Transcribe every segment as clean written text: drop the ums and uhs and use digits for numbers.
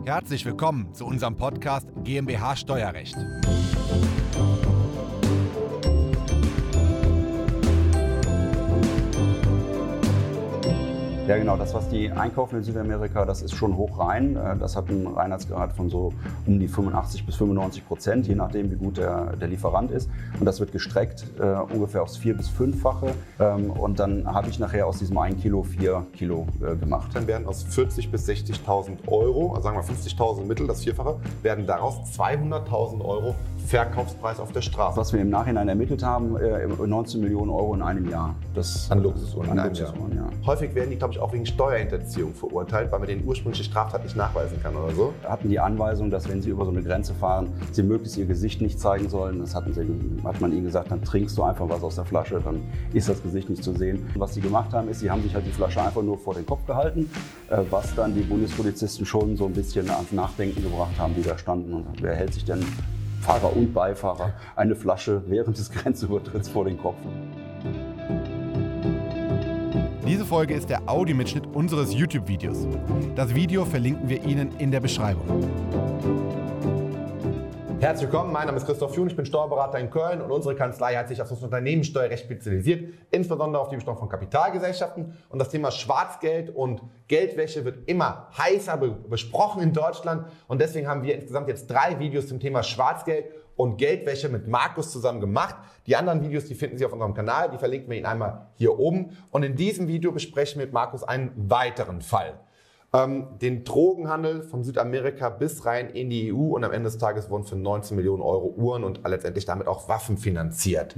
Herzlich willkommen zu unserem Podcast GmbH Steuerrecht. Ja genau, das was die einkaufen in Südamerika, das ist schon hoch rein. Das hat einen Reinheitsgrad von so um die 85 bis 95%, je nachdem wie gut der Lieferant ist. Und das wird gestreckt ungefähr aufs 4- bis 5-fache. Und dann habe ich nachher aus diesem 1 Kilo 4 Kilo gemacht. Dann werden aus 40.000 bis 60.000 Euro, also sagen wir 50.000 Mittel, das Vierfache, werden daraus 200.000 Euro Verkaufspreis auf der Straße. Was wir im Nachhinein ermittelt haben, 19 Millionen Euro in einem Jahr. Das an Luxusuhren in einem Jahr. Ja. Häufig werden die, glaube ich, auch wegen Steuerhinterziehung verurteilt, weil man den ursprüngliche Straftat nicht nachweisen kann oder so. Hatten die Anweisung, dass wenn sie über so eine Grenze fahren, sie möglichst ihr Gesicht nicht zeigen sollen. Das hat man ihnen gesagt, dann trinkst du einfach was aus der Flasche, dann ist das Gesicht nicht zu sehen. Was sie gemacht haben, ist, sie haben sich halt die Flasche einfach nur vor den Kopf gehalten, was dann die Bundespolizisten schon so ein bisschen ans Nachdenken gebracht haben, die da standen. Und wer hält sich denn, Fahrer und Beifahrer, eine Flasche während des Grenzübertritts vor den Kopf? Diese Folge ist der Audiomitschnitt unseres YouTube-Videos. Das Video verlinken wir Ihnen in der Beschreibung. Herzlich willkommen, mein Name ist Christoph Jun, ich bin Steuerberater in Köln und unsere Kanzlei hat sich auf das Unternehmenssteuerrecht spezialisiert, insbesondere auf die Besteuerung von Kapitalgesellschaften. Und das Thema Schwarzgeld und Geldwäsche wird immer heißer besprochen in Deutschland. Und deswegen haben wir insgesamt jetzt 3 Videos zum Thema Schwarzgeld und Geldwäsche mit Markus zusammen gemacht. Die anderen Videos, die finden Sie auf unserem Kanal, die verlinken wir Ihnen einmal hier oben. Und in diesem Video besprechen wir mit Markus einen weiteren Fall. Den Drogenhandel von Südamerika bis rein in die EU und am Ende des Tages wurden für 19 Millionen Euro Uhren und letztendlich damit auch Waffen finanziert.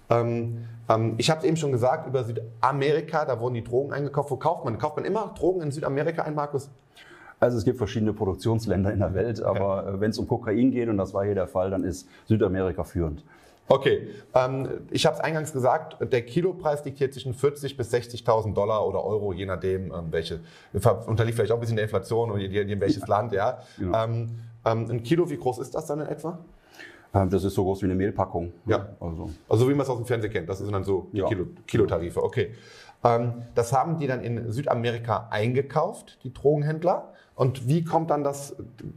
Ich habe es eben schon gesagt, über Südamerika, da wurden die Drogen eingekauft. Wo kauft man? Kauft man immer Drogen in Südamerika ein, Markus? Also es gibt verschiedene Produktionsländer in der Welt, aber wenn es um Kokain geht, und das war hier der Fall, dann ist Südamerika führend. Okay, ich habe es eingangs gesagt, der Kilopreis liegt hier zwischen 40.000 bis 60.000 Dollar oder Euro, je nachdem, unterliegt vielleicht auch ein bisschen der Inflation und in welches Land, ja. Genau. Ein Kilo, wie groß ist das dann in etwa? Das ist so groß wie eine Mehlpackung. Ja, also wie man es aus dem Fernsehen kennt, das sind dann so die Kilotarife, okay. Das haben die dann in Südamerika eingekauft, die Drogenhändler. Und wie kommt dann das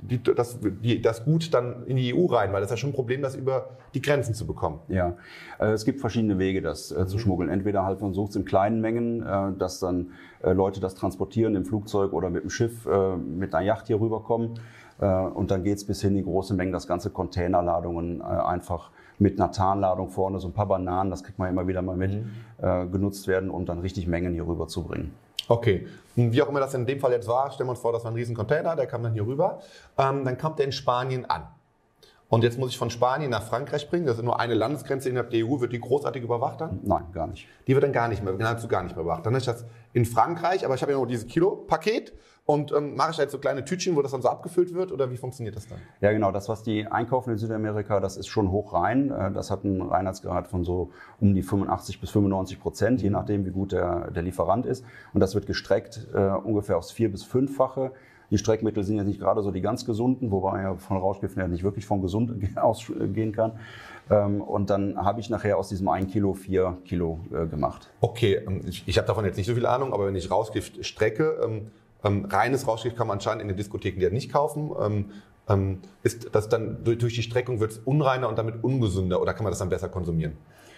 Gut dann in die EU rein? Weil das ist ja schon ein Problem, das über die Grenzen zu bekommen. Ja, es gibt verschiedene Wege, das zu schmuggeln. Entweder halt man sucht es in kleinen Mengen, dass dann Leute das transportieren im Flugzeug oder mit dem Schiff, mit einer Yacht hier rüberkommen. Und dann geht es bis hin in große Mengen, das ganze Containerladungen einfach mit einer Tarnladung vorne, so ein paar Bananen, das kriegt man immer wieder mal mit, genutzt werden, um dann richtig Mengen hier rüber zu bringen. Okay, wie auch immer das in dem Fall jetzt war, stellen wir uns vor, das war ein riesen Container, der kam dann hier rüber, dann kommt der in Spanien an. Und jetzt muss ich von Spanien nach Frankreich bringen, das ist nur eine Landesgrenze innerhalb der EU, wird die großartig überwacht dann? Nein, gar nicht. Die wird dann nahezu gar nicht mehr überwacht. Dann ist das in Frankreich, aber ich habe ja nur dieses Kilo-Paket und mache ich da jetzt so kleine Tütchen, wo das dann so abgefüllt wird oder wie funktioniert das dann? Ja genau, das was die einkaufen in Südamerika, das ist schon hoch rein. Das hat einen Reinheitsgrad von so um die 85 bis 95%, je nachdem wie gut der Lieferant ist. Und das wird gestreckt ungefähr aufs 4- bis 5-fache. Die Streckmittel sind jetzt nicht gerade so die ganz gesunden, wobei ja von Rauschgiften ja nicht wirklich von gesund ausgehen kann. Und dann habe ich nachher aus diesem 1 Kilo 4 Kilo gemacht. Okay, ich habe davon jetzt nicht so viel Ahnung, aber wenn ich Rauschgift strecke, reines Rauschgift kann man anscheinend in den Diskotheken ja nicht kaufen. Ist das dann durch die Streckung wird es unreiner und damit ungesünder oder kann man das dann besser konsumieren?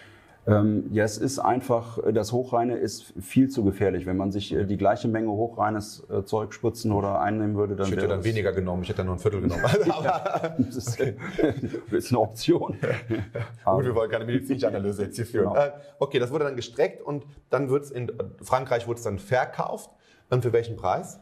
Ja, es ist einfach, das Hochreine ist viel zu gefährlich. Wenn man sich die gleiche Menge hochreines Zeug spritzen oder einnehmen würde, dann ich hätte dann weniger genommen, ich hätte dann nur ein Viertel genommen. Das ist eine Option. Gut, wir wollen keine medizinische Analyse jetzt hier führen. Genau. Okay, das wurde dann gestreckt und dann wird es in Frankreich wurde es dann verkauft. Für welchen Preis?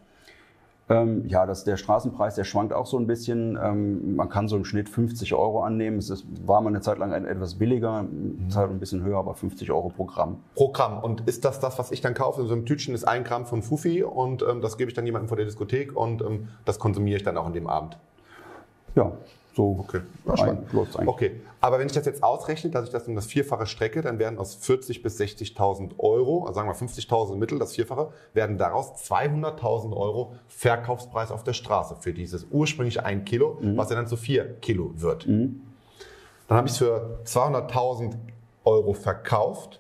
Ja, der Straßenpreis, der schwankt auch so ein bisschen. Man kann so im Schnitt 50 Euro annehmen. War mal eine Zeit lang etwas billiger, Zeit ein bisschen höher, aber 50 Euro pro Gramm. Pro Gramm. Und ist das, was ich dann kaufe? In so einem Tütchen ist 1 Gramm von Fufi und das gebe ich dann jemandem vor der Diskothek und das konsumiere ich dann auch an dem Abend? Ja. So okay. Okay, aber wenn ich das jetzt ausrechne, dass ich das um das Vierfache strecke, dann werden aus 40.000 bis 60.000 Euro, also sagen wir 50.000 Mittel, das Vierfache, werden daraus 200.000 Euro Verkaufspreis auf der Straße für dieses ursprüngliche 1 Kilo, was ja dann zu 4 Kilo wird. Dann habe ich es für 200.000 Euro verkauft.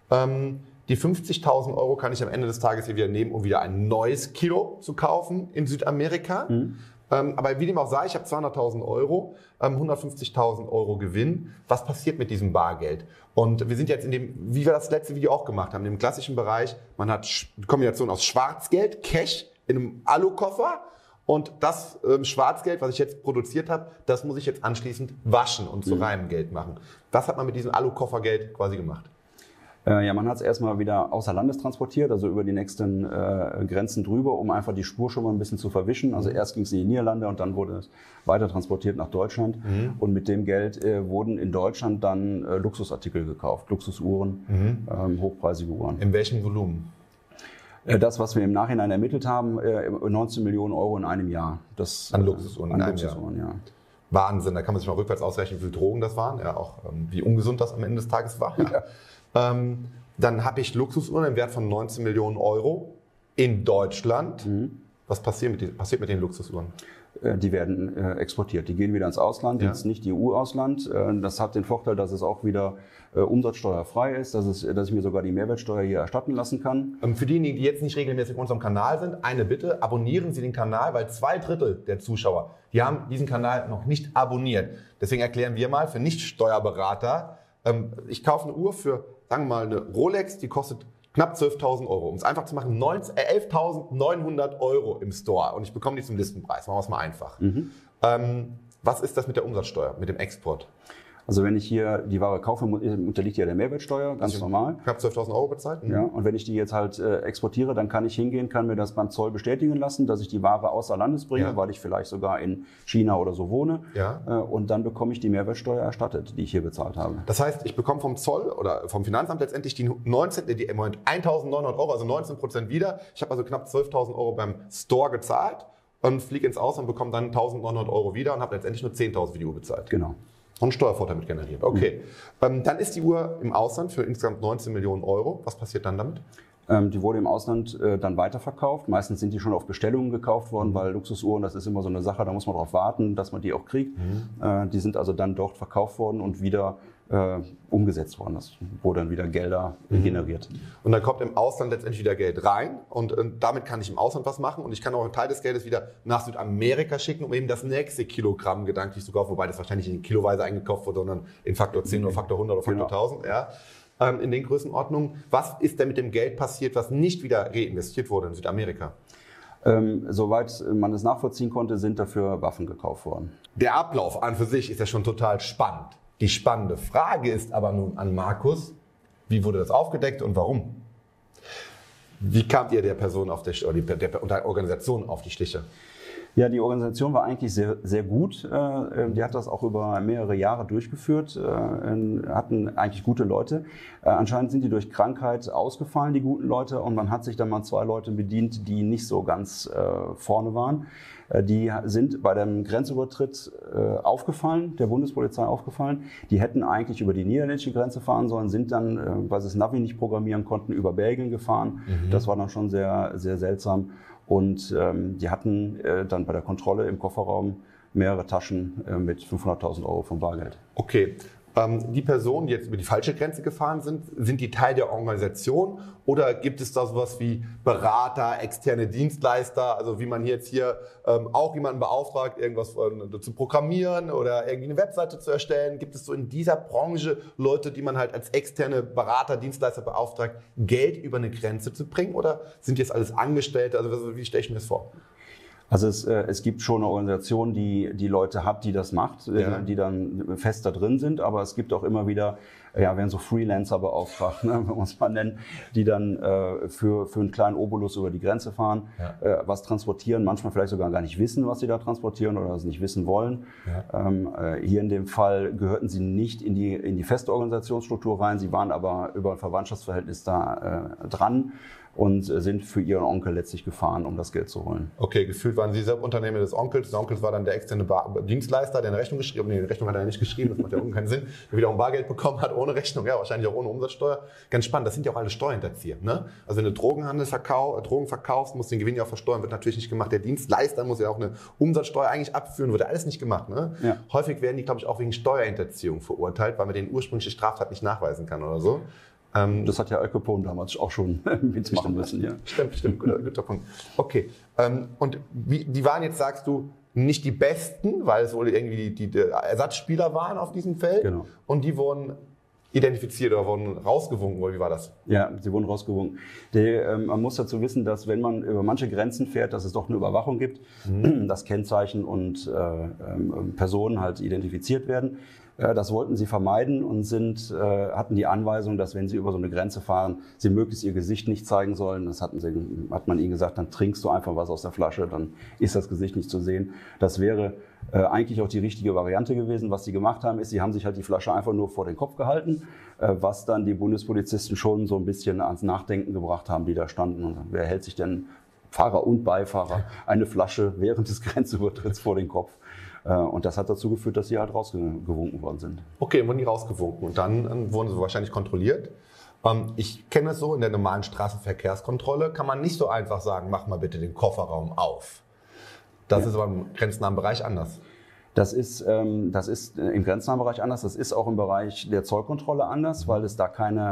Die 50.000 Euro kann ich am Ende des Tages hier wieder nehmen, um wieder ein neues Kilo zu kaufen in Südamerika. Aber wie dem auch sei, ich habe 200.000 Euro, 150.000 Euro Gewinn. Was passiert mit diesem Bargeld? Und wir sind jetzt in dem, wie wir das letzte Video auch gemacht haben, in dem klassischen Bereich, man hat eine Kombination aus Schwarzgeld, Cash in einem Alukoffer und das Schwarzgeld, was ich jetzt produziert habe, das muss ich jetzt anschließend waschen und zu reinem Geld machen. Was hat man mit diesem Alukoffergeld quasi gemacht? Ja, man hat es erstmal wieder außer Landes transportiert, also über die nächsten Grenzen drüber, um einfach die Spur schon mal ein bisschen zu verwischen. Also erst ging es in die Niederlande und dann wurde es weiter transportiert nach Deutschland. Und mit dem Geld wurden in Deutschland dann Luxusartikel gekauft, Luxusuhren, hochpreisige Uhren. In welchem Volumen? Das, was wir im Nachhinein ermittelt haben, 19 Millionen Euro in einem Jahr. Das, an Luxusuhren in einem Jahr. Ja. Wahnsinn, da kann man sich mal rückwärts ausrechnen, wie viel Drogen das waren, ja, auch wie ungesund das am Ende des Tages war. Ja. Dann habe ich Luxusuhren im Wert von 19 Millionen Euro in Deutschland. Was passiert mit den Luxusuhren? Die werden exportiert. Die gehen wieder ins Ausland, jetzt nicht EU-Ausland. Das hat den Vorteil, dass es auch wieder umsatzsteuerfrei ist, dass ich mir sogar die Mehrwertsteuer hier erstatten lassen kann. Für diejenigen, die jetzt nicht regelmäßig auf unserem Kanal sind, eine Bitte, abonnieren Sie den Kanal, weil 2/3 der Zuschauer, die haben diesen Kanal noch nicht abonniert. Deswegen erklären wir mal für Nicht-Steuerberater, ich kaufe eine Uhr für, sagen wir mal, eine Rolex, die kostet knapp 12.000 Euro. Um es einfach zu machen, 11.900 Euro im Store und ich bekomme die zum Listenpreis. Machen wir es mal einfach. Was ist das mit der Umsatzsteuer, mit dem Export? Also wenn ich hier die Ware kaufe, unterliegt ja der Mehrwertsteuer, ganz normal. Knapp 12.000 Euro bezahlt? Ja, und wenn ich die jetzt halt exportiere, dann kann ich hingehen, kann mir das beim Zoll bestätigen lassen, dass ich die Ware außer Landes bringe, weil ich vielleicht sogar in China oder so wohne. Ja. Und dann bekomme ich die Mehrwertsteuer erstattet, die ich hier bezahlt habe. Das heißt, ich bekomme vom Zoll oder vom Finanzamt letztendlich die 1.900 Euro, also 19% wieder. Ich habe also knapp 12.000 Euro beim Store gezahlt und fliege ins Ausland und bekomme dann 1.900 Euro wieder und habe letztendlich nur 10.000 für die Uhr bezahlt. Genau. Und Steuervorteil mit generiert. Okay. Dann ist die Uhr im Ausland für insgesamt 19 Millionen Euro. Was passiert dann damit? Die wurde im Ausland dann weiterverkauft. Meistens sind die schon auf Bestellungen gekauft worden, weil Luxusuhren, das ist immer so eine Sache, da muss man darauf warten, dass man die auch kriegt. Die sind also dann dort verkauft worden und wieder umgesetzt worden. Das wurde dann wieder Gelder generiert. Und dann kommt im Ausland letztendlich wieder Geld rein und damit kann ich im Ausland was machen und ich kann auch einen Teil des Geldes wieder nach Südamerika schicken, um eben das nächste Kilogramm gedanklich zu kaufen, wobei das wahrscheinlich nicht in Kiloweise eingekauft wurde, sondern in Faktor 10 oder Faktor 100 oder Faktor 1000. Ja. In den Größenordnungen. Was ist denn mit dem Geld passiert, was nicht wieder reinvestiert wurde in Südamerika? Soweit man es nachvollziehen konnte, sind dafür Waffen gekauft worden. Der Ablauf an für sich ist ja schon total spannend. Die spannende Frage ist aber nun an Markus, wie wurde das aufgedeckt und warum? Wie kamt ihr der Person auf der Organisation auf die Schliche? Ja, die Organisation war eigentlich sehr, sehr gut. Die hat das auch über mehrere Jahre durchgeführt, hatten eigentlich gute Leute. Anscheinend sind die durch Krankheit ausgefallen, die guten Leute, und man hat sich dann mal 2 Leute bedient, die nicht so ganz vorne waren. Die sind bei dem Grenzübertritt aufgefallen, der Bundespolizei aufgefallen. Die hätten eigentlich über die niederländische Grenze fahren sollen, sind dann, weil sie das Navi nicht programmieren konnten, über Belgien gefahren. Das war dann schon sehr, sehr seltsam. Und die hatten dann bei der Kontrolle im Kofferraum mehrere Taschen mit 500.000 Euro vom Bargeld. Okay. Die Personen, die jetzt über die falsche Grenze gefahren sind die Teil der Organisation oder gibt es da sowas wie Berater, externe Dienstleister, also wie man jetzt hier auch jemanden beauftragt, irgendwas zu programmieren oder irgendwie eine Webseite zu erstellen? Gibt es so in dieser Branche Leute, die man halt als externe Berater, Dienstleister beauftragt, Geld über eine Grenze zu bringen oder sind jetzt alles Angestellte? Also wie stelle ich mir das vor? Also es gibt schon eine Organisation, die Leute hat, die das macht, die dann fest da drin sind, aber es gibt auch immer wieder, werden so Freelancer beauftragt, wenn man es mal nennt, die dann für einen kleinen Obolus über die Grenze fahren, was transportieren, manchmal vielleicht sogar gar nicht wissen, was sie da transportieren oder es nicht wissen wollen. Hier in dem Fall gehörten sie nicht in die feste Organisationsstruktur rein, sie waren aber über ein Verwandtschaftsverhältnis da dran und sind für ihren Onkel letztlich gefahren, um das Geld zu holen. Okay, gefühlt waren Sie Subunternehmer des Onkels. Der Onkel war dann der externe Dienstleister, der eine Rechnung geschrieben hat. Nee, die Rechnung hat er nicht geschrieben, das macht ja keinen Sinn. Der wiederum Bargeld bekommen hat, ohne Rechnung, ja, wahrscheinlich auch ohne Umsatzsteuer. Ganz spannend, das sind ja auch alle Steuerhinterzieher. Ne? Also wenn du Drogen verkaufst, musst du den Gewinn ja auch versteuern, wird natürlich nicht gemacht. Der Dienstleister muss ja auch eine Umsatzsteuer eigentlich abführen, wird ja alles nicht gemacht. Ne? Ja. Häufig werden die, glaube ich, auch wegen Steuerhinterziehung verurteilt, weil man den ursprüngliche Straftat nicht nachweisen kann oder so. Das hat ja Al Capone damals auch schon mitmachen müssen. Ja. Stimmt, guter Punkt. Okay, und die waren jetzt, sagst du, nicht die Besten, weil es wohl irgendwie die Ersatzspieler waren auf diesem Feld. Genau. Und die wurden identifiziert oder wurden rausgewunken, oder wie war das? Ja, sie wurden rausgewunken. Man muss dazu wissen, dass wenn man über manche Grenzen fährt, dass es doch eine Überwachung gibt, dass Kennzeichen und Personen halt identifiziert werden. Das wollten sie vermeiden und hatten die Anweisung, dass wenn sie über so eine Grenze fahren, sie möglichst ihr Gesicht nicht zeigen sollen. Das hat man ihnen gesagt, dann trinkst du einfach was aus der Flasche, dann ist das Gesicht nicht zu sehen. Das wäre eigentlich auch die richtige Variante gewesen. Was sie gemacht haben, ist, sie haben sich halt die Flasche einfach nur vor den Kopf gehalten, was dann die Bundespolizisten schon so ein bisschen ans Nachdenken gebracht haben, die da standen. Und wer hält sich denn, Fahrer und Beifahrer, eine Flasche während des Grenzübertritts vor den Kopf? Und das hat dazu geführt, dass sie halt rausgewunken worden sind. Okay, wurden die rausgewunken und dann wurden sie wahrscheinlich kontrolliert. Ich kenne es so, in der normalen Straßenverkehrskontrolle kann man nicht so einfach sagen, mach mal bitte den Kofferraum auf. Das ist aber im grenznahen Bereich anders. Das ist im grenznahen Bereich anders. Das ist auch im Bereich der Zollkontrolle anders, weil es da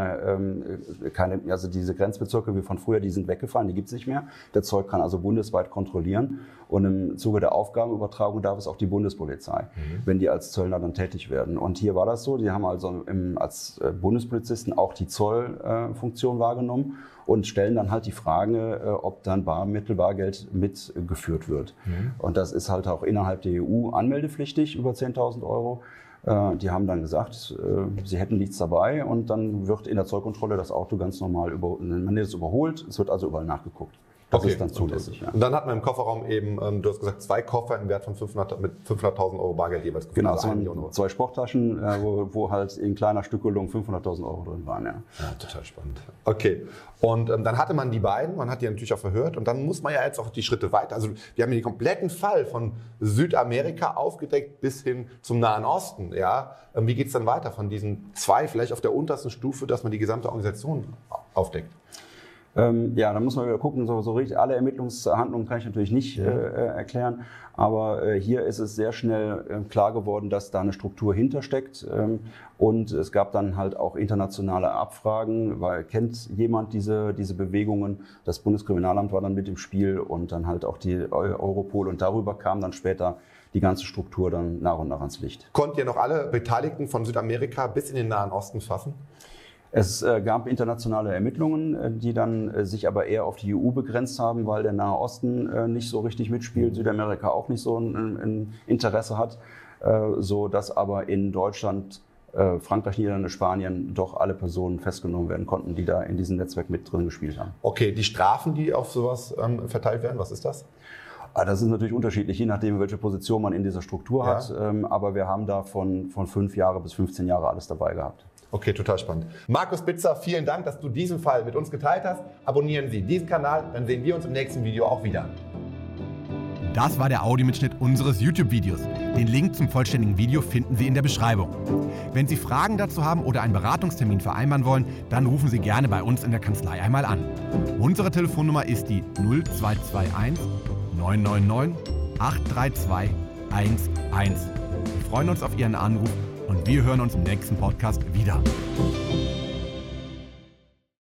also diese Grenzbezirke wie von früher, die sind weggefallen, die gibt es nicht mehr. Der Zoll kann also bundesweit kontrollieren und im Zuge der Aufgabenübertragung darf es auch die Bundespolizei, wenn die als Zöllner dann tätig werden. Und hier war das so, die haben also als Bundespolizisten auch die Zollfunktion wahrgenommen und stellen dann halt die Frage, ob dann Bargeld mitgeführt wird. Und das ist halt auch innerhalb der EU anmeldepflichtig, über 10.000 Euro. Die haben dann gesagt, sie hätten nichts dabei und dann wird in der Zollkontrolle das Auto ganz normal überholt. Es wird also überall nachgeguckt. Das ist dann zulässig. Ja. Und dann hat man im Kofferraum eben, du hast gesagt, 2 Koffer im Wert von 500.000 Euro Bargeld jeweils gefunden. Genau, also 1 Million Euro. 2 Sporttaschen, wo halt in kleiner Stückelung 500.000 Euro drin waren. Ja. Ja, total spannend. Okay, und dann hatte man die beiden, man hat die natürlich auch verhört und dann muss man ja jetzt auch die Schritte weiter. Also wir haben hier den kompletten Fall von Südamerika aufgedeckt bis hin zum Nahen Osten. Ja? Wie geht es dann weiter von diesen 2 vielleicht auf der untersten Stufe, dass man die gesamte Organisation aufdeckt? Ja, da muss man wieder gucken, so richtig alle Ermittlungshandlungen kann ich natürlich nicht erklären, aber hier ist es sehr schnell klar geworden, dass da eine Struktur hintersteckt und es gab dann halt auch internationale Abfragen, weil kennt jemand diese Bewegungen, das Bundeskriminalamt war dann mit im Spiel und dann halt auch die Europol und darüber kam dann später die ganze Struktur dann nach und nach ans Licht. Konnt ihr noch alle Beteiligten von Südamerika bis in den Nahen Osten fassen? Es gab internationale Ermittlungen, die dann sich aber eher auf die EU begrenzt haben, weil der Nahe Osten nicht so richtig mitspielt, Südamerika auch nicht so ein Interesse hat, so dass aber in Deutschland, Frankreich, Niederlande, Spanien doch alle Personen festgenommen werden konnten, die da in diesem Netzwerk mit drin gespielt haben. Okay, die Strafen, die auf sowas verteilt werden, was ist das? Das ist natürlich unterschiedlich, je nachdem, welche Position man in dieser Struktur hat, aber wir haben da von 5 Jahre bis 15 Jahre alles dabei gehabt. Okay, total spannend. Markus Bitzer, vielen Dank, dass du diesen Fall mit uns geteilt hast. Abonnieren Sie diesen Kanal, dann sehen wir uns im nächsten Video auch wieder. Das war der Audiomitschnitt unseres YouTube-Videos. Den Link zum vollständigen Video finden Sie in der Beschreibung. Wenn Sie Fragen dazu haben oder einen Beratungstermin vereinbaren wollen, dann rufen Sie gerne bei uns in der Kanzlei einmal an. Unsere Telefonnummer ist die 0221 999 832 11. Wir freuen uns auf Ihren Anruf und wir hören uns im nächsten Podcast wieder.